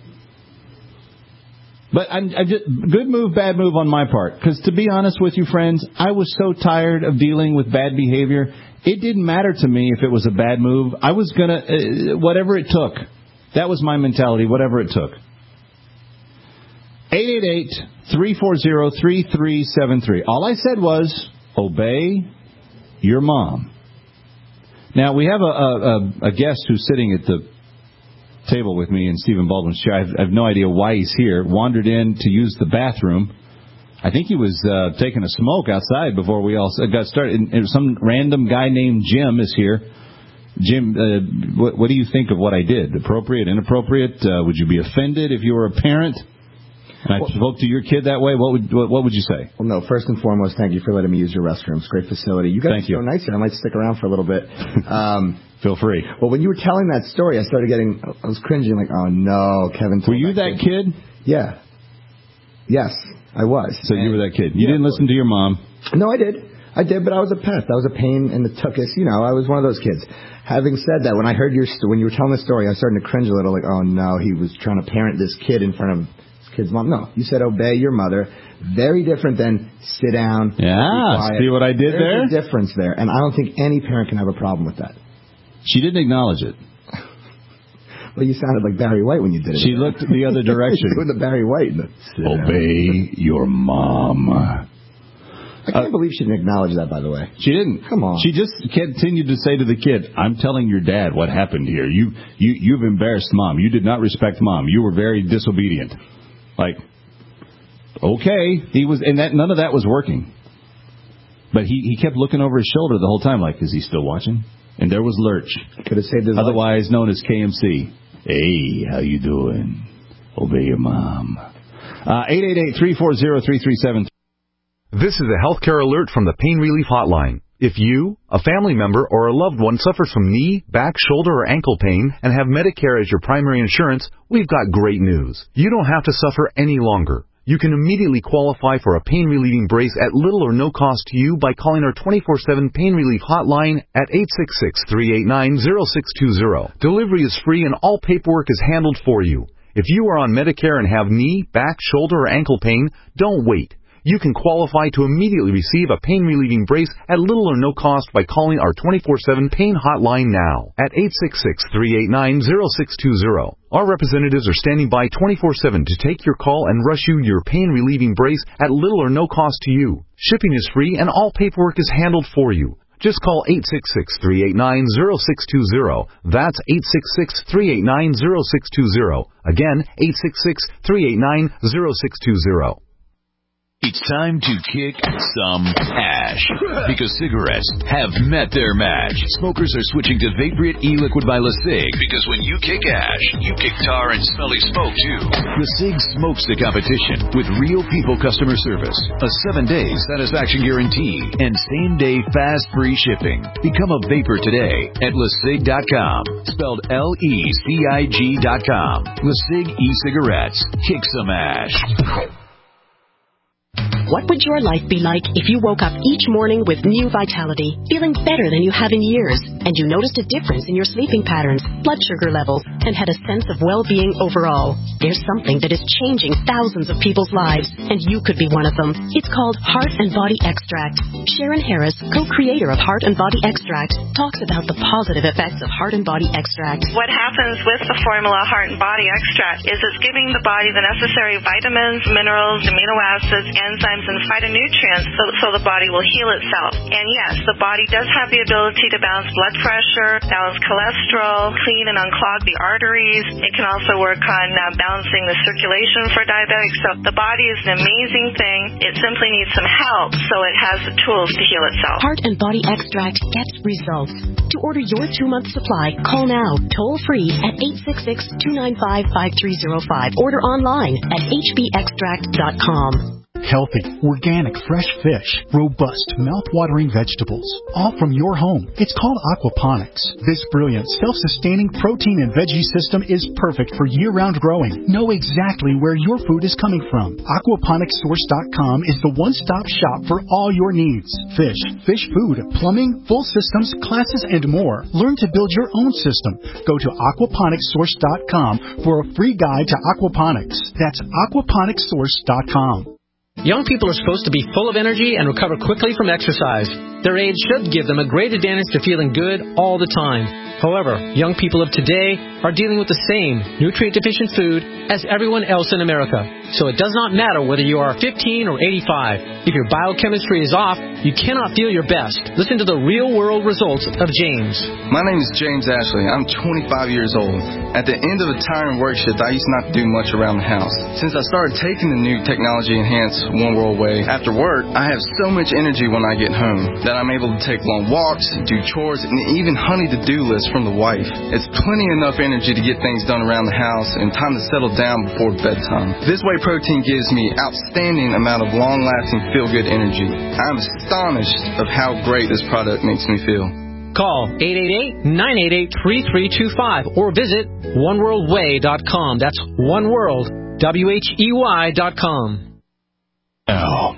But I'm, I just, good move, bad move on my part. Because to be honest with you, friends, I was so tired of dealing with bad behavior. It didn't matter to me if it was a bad move. I was going to, uh, whatever it took. That was my mentality, whatever it took. eight eight eight, three four zero, three three seven three. All I said was, obey your mom. Now, we have a, a, a guest who's sitting at the table with me in Stephen Baldwin's chair. I have, I have no idea why he's here. Wandered in to use the bathroom. I think he was uh, taking a smoke outside before we all got started. And some random guy named Jim is here. Jim, uh, what, what do you think of what I did? Appropriate, inappropriate? Uh, would you be offended if you were a parent and I well, spoke to your kid that way? What would what, what would you say? Well, no, first and foremost, thank you for letting me use your restrooms. Great facility. You guys thank are so you. nice here. I might stick around for a little bit. Um, Feel free. Well, when you were telling that story, I started getting, I was cringing like, oh no, Kevin. Were you that, that kid? kid? Yeah. Yes, I was. So and you were that kid. You yeah, didn't listen to your mom? No, I did. I did, but I was a pest. I was a pain in the tuchus. You know, I was one of those kids. Having said that, when I heard your, st- when you were telling the story, I was starting to cringe a little like, oh no, he was trying to parent this kid in front of his kid's mom. No, you said obey your mother. Very different than sit down. Yeah, see what I did There's there? There's a difference there, and I don't think any parent can have a problem with that. She didn't acknowledge it. Well, you sounded like Barry White when you did it. She looked the other direction. Doing the Barry White. The, obey your mom. I can't uh, believe she didn't acknowledge that, by the way. She didn't. Come on. She just continued to say to the kid, I'm telling your dad what happened here. You, you, you've embarrassed mom. You did not respect mom. You were very disobedient. Like, okay. He was, and that none of that was working. But he, he kept looking over his shoulder the whole time, like, is he still watching? And there was Lurch. Could have saved his otherwise life. known as K M C. Hey, how you doing? Obey your mom. Uh, eight eight eight, three four zero, three three seven three. This is a healthcare alert from the Pain Relief Hotline. If you, a family member, or a loved one suffers from knee, back, shoulder, or ankle pain and have Medicare as your primary insurance, we've got great news. You don't have to suffer any longer. You can immediately qualify for a pain-relieving brace at little or no cost to you by calling our twenty-four seven Pain Relief Hotline at eight six six, three eight nine, zero six two zero. Delivery is free and all paperwork is handled for you. If you are on Medicare and have knee, back, shoulder, or ankle pain, don't wait. You can qualify to immediately receive a pain-relieving brace at little or no cost by calling our twenty-four seven pain hotline now at eight six six, three eight nine, zero six two zero. Our representatives are standing by twenty-four seven to take your call and rush you your pain-relieving brace at little or no cost to you. Shipping is free and all paperwork is handled for you. Just call eight six six, three eight nine, zero six two zero. That's eight six six, three eight nine, zero six two zero. Again, eight six six, three eight nine, zero six two zero. It's time to kick some ash, because cigarettes have met their match. Smokers are switching to Vaporite e-liquid by LeSig, because when you kick ash, you kick tar and smelly smoke too. LeSig smokes the competition with real people customer service, a seven-day satisfaction guarantee, and same-day fast free shipping. Become a vapor today at LeSig dot com, spelled L E C I G dot com. LeSig e-cigarettes. Kick some ash. What would your life be like if you woke up each morning with new vitality, feeling better than you have in years, and you noticed a difference in your sleeping patterns, blood sugar levels, and had a sense of well-being overall? There's something that is changing thousands of people's lives, and you could be one of them. It's called Heart and Body Extract. Sharon Harris, co-creator of Heart and Body Extract, talks about the positive effects of Heart and Body Extract. What happens with the formula Heart and Body Extract is it's giving the body the necessary vitamins, minerals, amino acids, enzymes, and phytonutrients so, so the body will heal itself. And yes, the body does have the ability to balance blood pressure, balance cholesterol, clean and unclog the arteries. It can also work on uh, balancing the circulation for diabetics. So the body is an amazing thing. It simply needs some help so it has the tools to heal itself. Heart and Body Extract gets results. To order your two-month supply, call now, toll-free at eight six six, two nine five, five three zero five. Order online at h b extract dot com. Healthy, organic, fresh fish, robust, mouth-watering vegetables, all from your home. It's called aquaponics. This brilliant, self-sustaining protein and veggie system is perfect for year-round growing. Know exactly where your food is coming from. aquaponics source dot com is the one-stop shop for all your needs. Fish, fish food, plumbing, full systems, classes, and more. Learn to build your own system. Go to aquaponics source dot com for a free guide to aquaponics. That's aquaponics source dot com. Young people are supposed to be full of energy and recover quickly from exercise. Their age should give them a great advantage to feeling good all the time. However, young people of today are dealing with the same nutrient-deficient food as everyone else in America. So it does not matter whether you are fifteen or eighty-five. If your biochemistry is off, you cannot feel your best. Listen to the real-world results of James. My name is James Ashley. I'm twenty-five years old. At the end of a tiring work shift, I used not to do much around the house. Since I started taking the new technology-enhanced One World Way, after work, I have so much energy when I get home that I'm able to take long walks, do chores, and even honey to-do lists from the wife. It's plenty enough energy to get things done around the house and time to settle down before bedtime. This Whey Protein gives me outstanding amount of long-lasting feel-good energy. I'm astonished of how great this product makes me feel. Call eight eight eight, nine eight eight, three three two five or visit one world way dot com. That's oneworld, W H E Y dot com. Oh.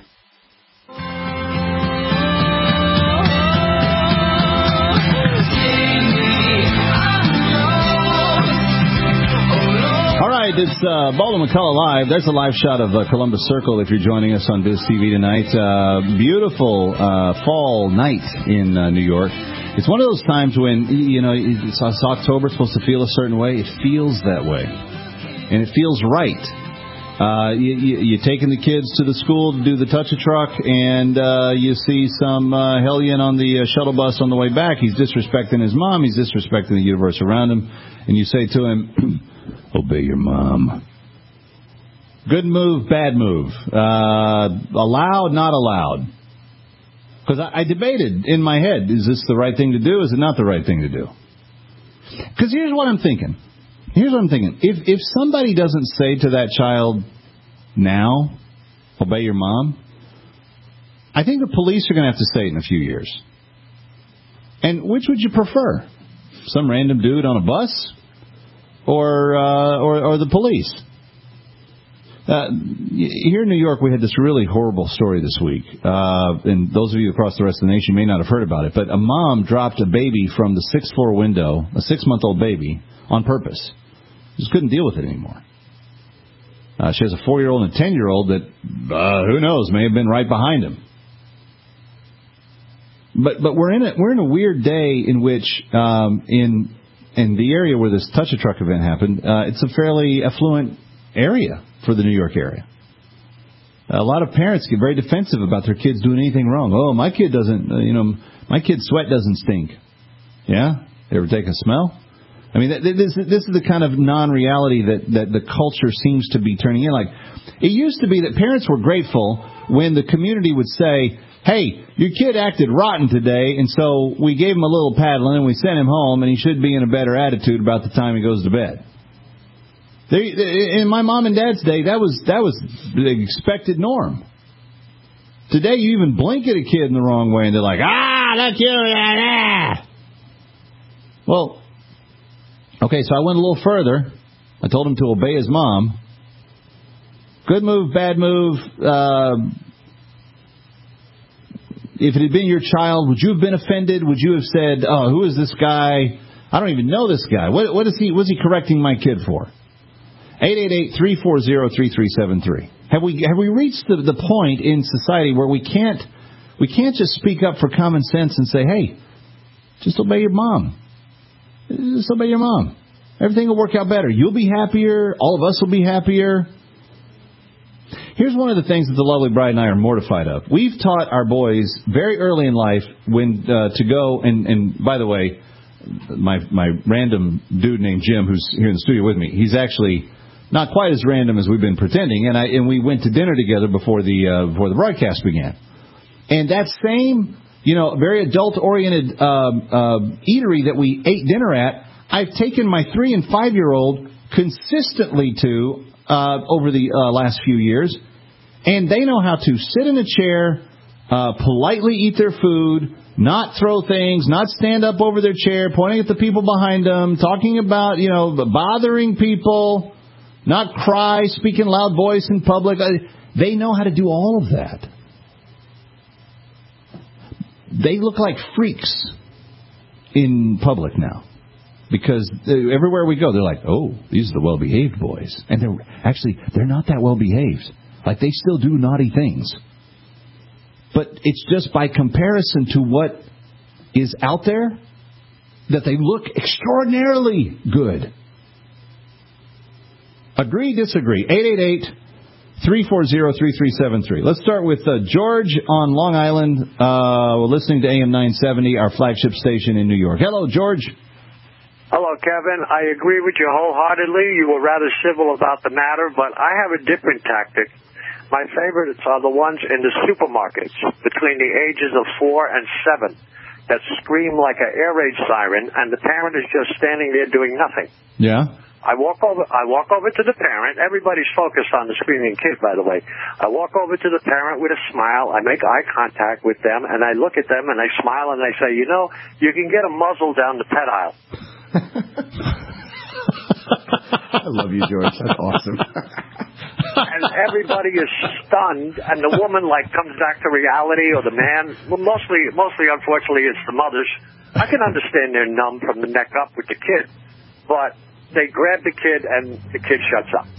It's uh, Baldwin McCullough Live. There's a live shot of uh, Columbus Circle if you're joining us on Biz T V tonight. Uh, beautiful uh, fall night in uh, New York. It's one of those times when, you know, it's, it's October, it's supposed to feel a certain way. It feels that way. And it feels right. Uh, you, you, you're taking the kids to the school to do the touch-a-truck, and uh, you see some uh, hellion on the uh, shuttle bus on the way back. He's disrespecting his mom. He's disrespecting the universe around him. And you say to him, obey your mom. Good move, bad move. Uh, allowed, not allowed. Because I, I debated in my head, is this the right thing to do? Is it not the right thing to do? Because here's what I'm thinking. Here's what I'm thinking. If if somebody doesn't say to that child now, obey your mom, I think the police are going to have to say it in a few years. And which would you prefer? Some random dude on a bus? Or, uh, or or the police? Uh, here in New York, we had this really horrible story this week. Uh, and those of you across the rest of the nation may not have heard about it. But a mom dropped a baby from the sixth floor window, a six-month-old baby, on purpose. Just couldn't deal with it anymore. Uh, she has a four-year-old and a ten-year-old that, uh, who knows, may have been right behind him. But but we're in a we're in a weird day in which um, in in the area where this Touch a Truck event happened, uh, it's a fairly affluent area for the New York area. A lot of parents get very defensive about their kids doing anything wrong. Oh, my kid doesn't, uh, you know, my kid's sweat doesn't stink. Yeah, you ever take a smell? I mean, this this is the kind of non-reality that that the culture seems to be turning in. Like, it used to be that parents were grateful when the community would say, hey, your kid acted rotten today, and so we gave him a little paddling and we sent him home, and he should be in a better attitude about the time he goes to bed. They, in my mom and dad's day, that was that was the expected norm. Today, you even blink at a kid in the wrong way, and they're like, ah, that's you, ah. Well, okay, so I went a little further. I told him to obey his mom. Good move, bad move. Uh, if it had been your child, would you have been offended? Would you have said, oh, who is this guy? I don't even know this guy. What, what is he? What's he correcting my kid for? eight eight eight, three four zero, three three seven three. Have we have we reached the, the point in society where we can't we can't just speak up for common sense and say, hey, just obey your mom. Just obey your mom. Everything will work out better. You'll be happier. All of us will be happier. Here's one of the things that the lovely bride and I are mortified of. We've taught our boys very early in life when uh, to go, and, and by the way, my my random dude named Jim, who's here in the studio with me, he's actually not quite as random as we've been pretending, and I and we went to dinner together before the uh, before the broadcast began. And that same, you know, very adult-oriented uh, uh, eatery that we ate dinner at, I've taken my three and five-year-old consistently to uh, over the uh, last few years, and they know how to sit in a chair, uh, politely eat their food, not throw things, not stand up over their chair, pointing at the people behind them, talking about, you know, bothering people, not cry, speak in loud voice in public. They know how to do all of that. They look like freaks in public now. Because everywhere we go, they're like, oh, these are the well-behaved boys. And they're actually, they're not that well-behaved. Like, they still do naughty things. But it's just by comparison to what is out there that they look extraordinarily good. Agree, disagree. eight eight eight, three four zero, three three seven three. Let's start with uh, George on Long Island. Uh, we're listening to A M nine seventy, our flagship station in New York. Hello, George. Hello, Kevin. I agree with you wholeheartedly. You were rather civil about the matter, but I have a different tactic. My favorites are the ones in the supermarkets between the ages of four and seven that scream like an air raid siren, and the parent is just standing there doing nothing. Yeah. I walk over I walk over to the parent. Everybody's focused on the screaming kid, by the way. I walk over to the parent with a smile. I make eye contact with them, and I look at them, and I smile, and I say, you know, you can get a muzzle down the pet aisle. I love you, George. That's awesome. And everybody is stunned, and the woman, like, comes back to reality, or the man. Well, mostly, mostly, unfortunately, it's the mothers. I can understand they're numb from the neck up with the kid, but they grab the kid, and the kid shuts up.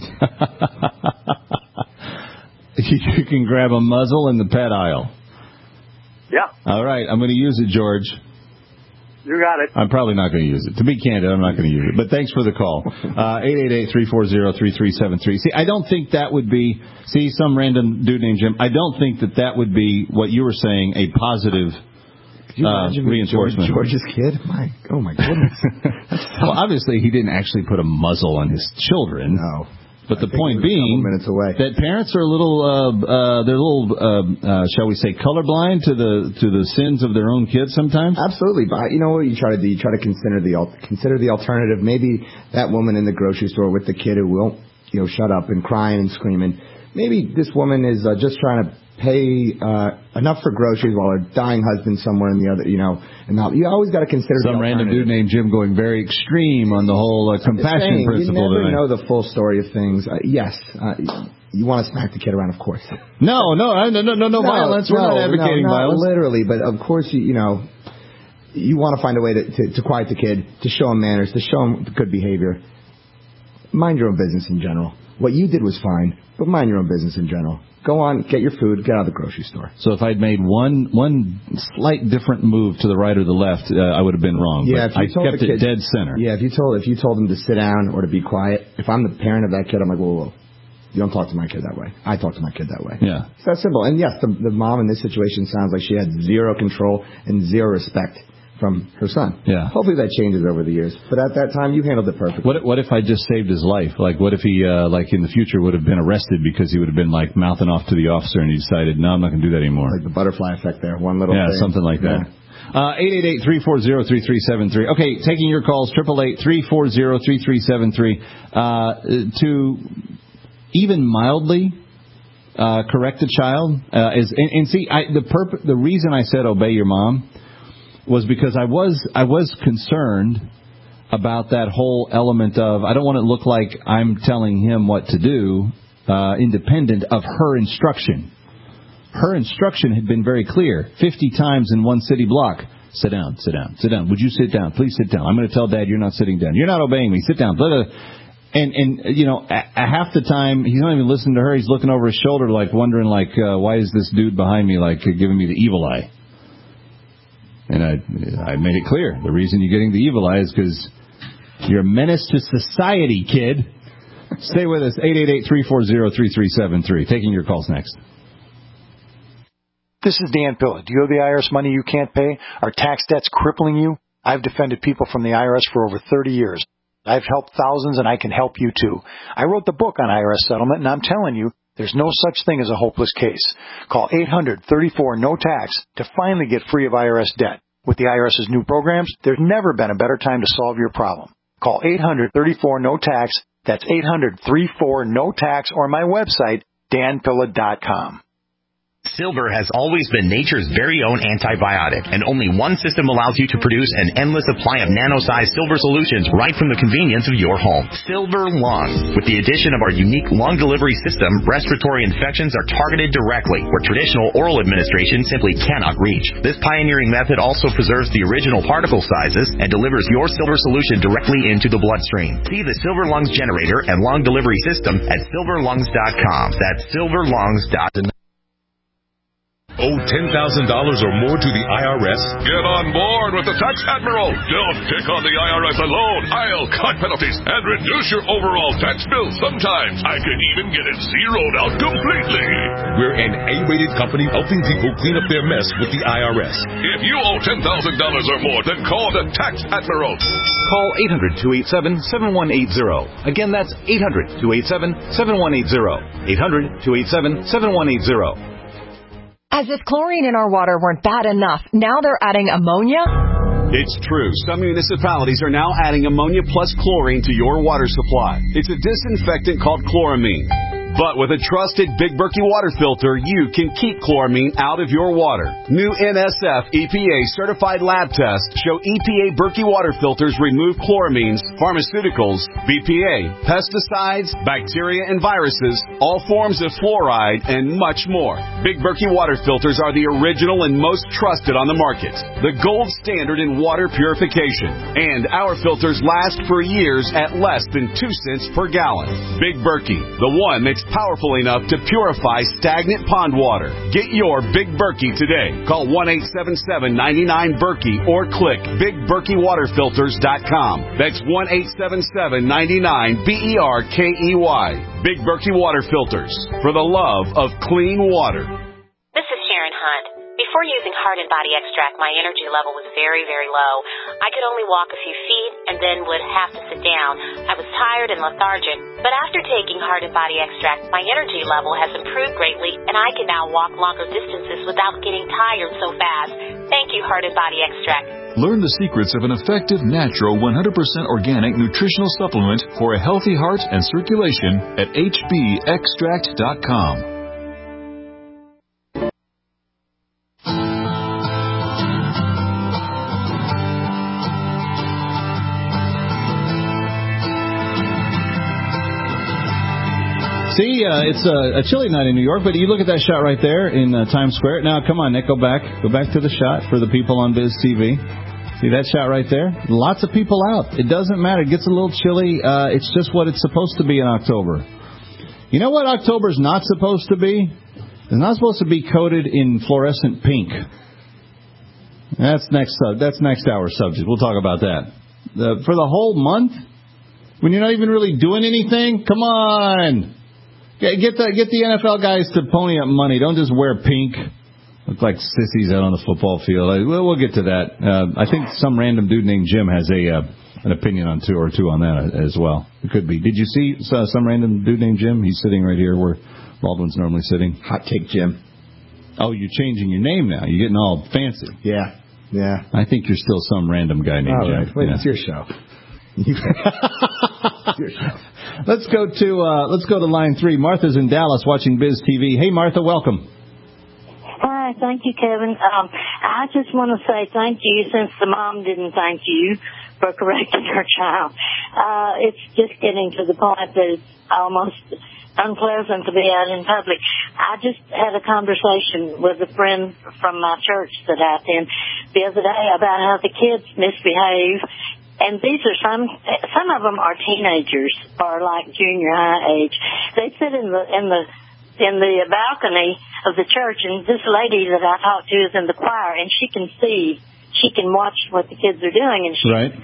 You can grab a muzzle in the pet aisle. Yeah. All right, I'm going to use it, George. You got it. I'm probably not going to use it. To be candid, I'm not going to use it. But thanks for the call. Uh, eight eight eight, three four zero, three three seven three. See, I don't think that would be, see, some random dude named Jim, I don't think that that would be what you were saying, a positive uh, reinforcement. George, George's kid? My, oh, my goodness. Well, obviously, he didn't actually put a muzzle on his children. No. But I the point being minutes away. that parents are a little, uh, uh, they're a little, uh, uh, shall we say, colorblind to the to the sins of their own kids sometimes. Absolutely, but you know what you try to do? You try to consider the consider the alternative. Maybe that woman in the grocery store with the kid who won't, you know, shut up and crying and screaming. Maybe this woman is uh, just trying to pay uh, enough for groceries while her dying husband's somewhere in the other, you know. And now you always got to consider some random dude named Jim going very extreme on the whole uh, compassion saying, principle. You never tonight. know the full story of things. Uh, yes, uh, you want to smack the kid around, of course. No, no, no, no, no, no violence. We're no, not advocating no, not violence. Literally, but of course, you, you know, you want to find a way to, to, to quiet the kid, to show him manners, to show him good behavior. Mind your own business in general. What you did was fine, but mind your own business in general. Go on, get your food, get out of the grocery store. So if I'd made one one slight different move to the right or the left, uh, I would have been wrong. Yeah, but if you I told kept the it kid, dead center. Yeah, if you told if you told him to sit down or to be quiet, if I'm the parent of that kid, I'm like, whoa, whoa, whoa. You don't talk to my kid that way. I talk to my kid that way. Yeah. It's that simple. And yes, the, the mom in this situation sounds like she had zero control and zero respect from her son. Yeah. Hopefully that changes over the years. But at that time, you handled it perfectly. What what if I just saved his life? Like, what if he, uh, like, in the future would have been arrested because he would have been, like, mouthing off to the officer and he decided, no, I'm not going to do that anymore. Like the butterfly effect there. One little yeah, thing. something like that. Uh, eight eight eight, three four zero, three three seven three. Okay, taking your calls, triple eight, three four zero, three three seven three. Uh, to even mildly uh, correct a child uh, is, and, and see, I, the perp- the reason I said obey your mom was because I was I was concerned about that whole element of I don't want to look like I'm telling him what to do, uh, independent of her instruction. Her instruction had been very clear, fifty times in one city block. Sit down, sit down, sit down. Would you sit down? Please sit down. I'm going to tell Dad you're not sitting down. You're not obeying me. Sit down. And, and you know, a, a half the time, he's not even listening to her. He's looking over his shoulder, like, wondering, like, uh, why is this dude behind me, like, giving me the evil eye? And I I made it clear. The reason you're getting the evil eye is because you're a menace to society, kid. Stay with us. eight eight eight, three four zero, three three seven three. Taking your calls next. This is Dan Pilla. Do you owe the I R S money you can't pay? Are tax debts crippling you? I've defended people from the I R S for over thirty years. I've helped thousands, and I can help you, too. I wrote the book on I R S settlement, and I'm telling you, there's no such thing as a hopeless case. Call eight hundred, thirty-four, no tax to finally get free of I R S debt. With the IRS's new programs, there's never been a better time to solve your problem. Call eight hundred, thirty-four, no tax. That's eight hundred, thirty-four, no tax, or my website, dan pilla dot com. Silver has always been nature's very own antibiotic, and only one system allows you to produce an endless supply of nano-sized silver solutions right from the convenience of your home. Silver Lungs. With the addition of our unique lung delivery system, respiratory infections are targeted directly, where traditional oral administration simply cannot reach. This pioneering method also preserves the original particle sizes and delivers your silver solution directly into the bloodstream. See the Silver Lungs generator and lung delivery system at silver lungs dot com. That's silver lungs dot com. Owe ten thousand dollars or more to the I R S? Get on board with the Tax Admiral. Don't pick on the I R S alone. I'll cut penalties and reduce your overall tax bill. Sometimes I can even get it zeroed out completely. We're an A-rated company helping people clean up their mess with the I R S. If you owe ten thousand dollars or more, then call the Tax Admiral. Call eight hundred, two eight seven, seven one eight zero. Again, that's eight hundred, two eight seven, seven one eight zero. eight hundred, two eight seven, seven one eight zero. As if chlorine in our water weren't bad enough, now they're adding ammonia? It's true. Some municipalities are now adding ammonia plus chlorine to your water supply. It's a disinfectant called chloramine. But with a trusted Big Berkey water filter, you can keep chloramine out of your water. New N S F E P A certified lab tests show E P A Berkey water filters remove chloramines, pharmaceuticals, B P A, pesticides, bacteria and viruses, all forms of fluoride, and much more. Big Berkey water filters are the original and most trusted on the market. The gold standard in water purification. And our filters last for years at less than two cents per gallon. Big Berkey, the one that's powerful enough to purify stagnant pond water. Get your Big Berkey today. Call one eight seven seven, nine nine, Berkey or click big berkey water filters dot com. That's one eight seven seven, nine nine, B E R K E Y. Big Berkey Water Filters. For the love of clean water. This is Sharon Hunt. Before using Heart and Body Extract, my energy level was very, very low. I could only walk a few feet and then would have to sit down. I was tired and lethargic. But after taking Heart and Body Extract, my energy level has improved greatly, and I can now walk longer distances without getting tired so fast. Thank you, Heart and Body Extract. Learn the secrets of an effective, natural, one hundred percent organic nutritional supplement for a healthy heart and circulation at H B extract dot com. See, uh, it's a, a chilly night in New York, but you look at that shot right there in uh, Times Square. Now, come on, Nick, go back. Go back to the shot for the people on Biz T V. See that shot right there? Lots of people out. It doesn't matter. It gets a little chilly. Uh, it's just what it's supposed to be in October. You know what October's not supposed to be? It's not supposed to be coated in fluorescent pink. That's next. Uh, that's next hour's subject. We'll talk about that. The, for the whole month, when you're not even really doing anything, come on, get, get the get the N F L guys to pony up money. Don't just wear pink. Look like sissies out on the football field. I, we'll, we'll get to that. Uh, I think some random dude named Jim has a uh, an opinion on two or two on that as well. It could be. Did you see uh, some random dude named Jim? He's sitting right here where Baldwin's normally sitting. Hot take Jim. Oh, you're changing your name now. You're getting all fancy. Yeah. Yeah. I think you're still some random guy named all Jim. Right. Wait, yeah. It's your show. It's your show. Let's go to uh, let's go to line three. Martha's in Dallas watching Biz T V. Hey, Martha, welcome. Hi, thank you, Kevin. Um, I just want to say thank you since the mom didn't thank you for correcting her child. Uh, it's just getting to the point that it's almost unpleasant to be out in public. I just had a conversation with a friend from my church that I attend the other day about how the kids misbehave. And these are some, some of them are teenagers or like junior high age. They sit in the, in the, in the balcony of the church, and this lady that I talked to is in the choir, and she can see, she can watch what the kids are doing, and she's right.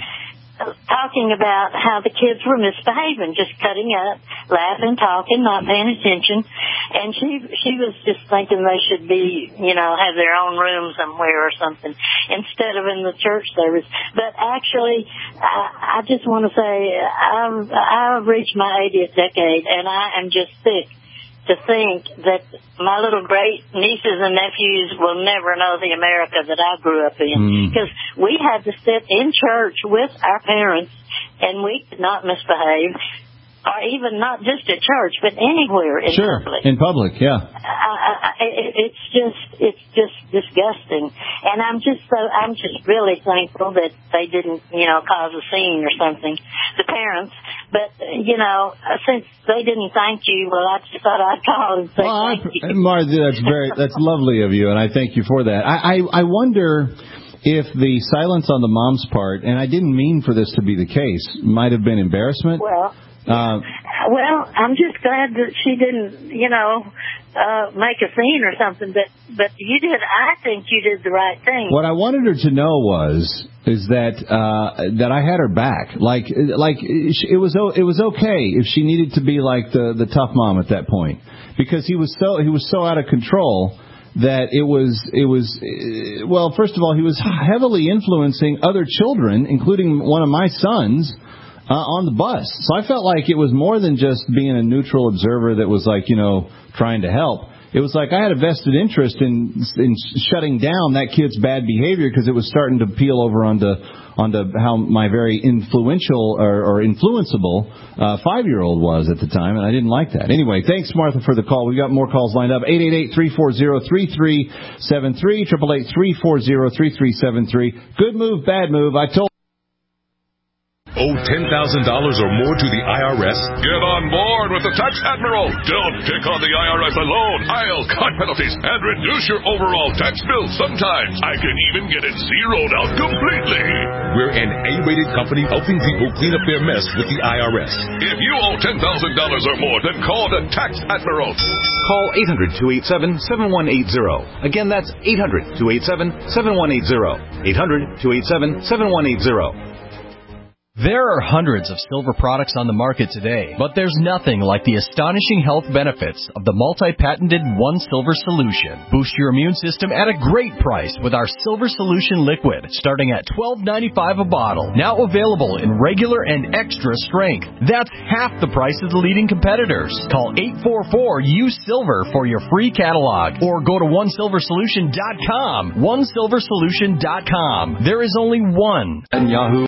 talking about how the kids were misbehaving, just cutting up, laughing, talking, not paying attention, and she she was just thinking they should be, you know, have their own room somewhere or something instead of in the church service. But actually, I, I just want to say I've, I've reached my eightieth decade, and I am just sick to think that my little great nieces and nephews will never know the America that I grew up in. Because mm. we had to sit in church with our parents, and we could not misbehave, or even not just at church, but anywhere in sure. public. In public, yeah. I, I, it, it's just, it's just disgusting, and I'm just so, I'm just really thankful that they didn't, you know, cause a scene or something, the parents. But you know, since they didn't thank you, well, I just thought I'd call and say well, thank I, you. Martha, that's very, that's lovely of you, and I thank you for that. I, I, I wonder if the silence on the mom's part, and I didn't mean for this to be the case, might have been embarrassment. Well. Uh, well, I'm just glad that she didn't, you know, uh, make a scene or something. But but you did. I think you did the right thing. What I wanted her to know was is that uh, that I had her back. Like like it was it was okay if she needed to be like the the tough mom at that point, because he was so he was so out of control that it was it was well, first of all, he was heavily influencing other children, including one of my sons. Uh, on the bus. So I felt like it was more than just being a neutral observer that was like, you know, trying to help. It was like I had a vested interest in in shutting down that kid's bad behavior because it was starting to peel over onto onto how my very influential or, or influenceable uh, five-year-old was at the time, and I didn't like that. Anyway, thanks, Martha, for the call. We got more calls lined up. eight eight eight, three four zero, three three seven three, eight eight eight, three four zero, three three seven three. Good move, bad move. I told Owe ten thousand dollars or more to the I R S? Get on board with the Tax Admiral. Don't take on the I R S alone. I'll cut penalties and reduce your overall tax bill. Sometimes I can even get it zeroed out completely. We're an A-rated company helping people clean up their mess with the I R S. If you owe ten thousand dollars or more, then call the Tax Admiral. Call eight hundred, two eight seven, seven one eight zero. Again, that's eight hundred, two eight seven, seven one eight zero. eight hundred, two eight seven, seven one eight zero. There are hundreds of silver products on the market today, but there's nothing like the astonishing health benefits of the multi-patented One Silver Solution. Boost your immune system at a great price with our Silver Solution Liquid, starting at twelve ninety-five a bottle. Now available in regular and extra strength. That's half the price of the leading competitors. Call eight four four, U S I L V E R for your free catalog, or go to one silver solution dot com. one silver solution dot com. There is only one. And Yahoo.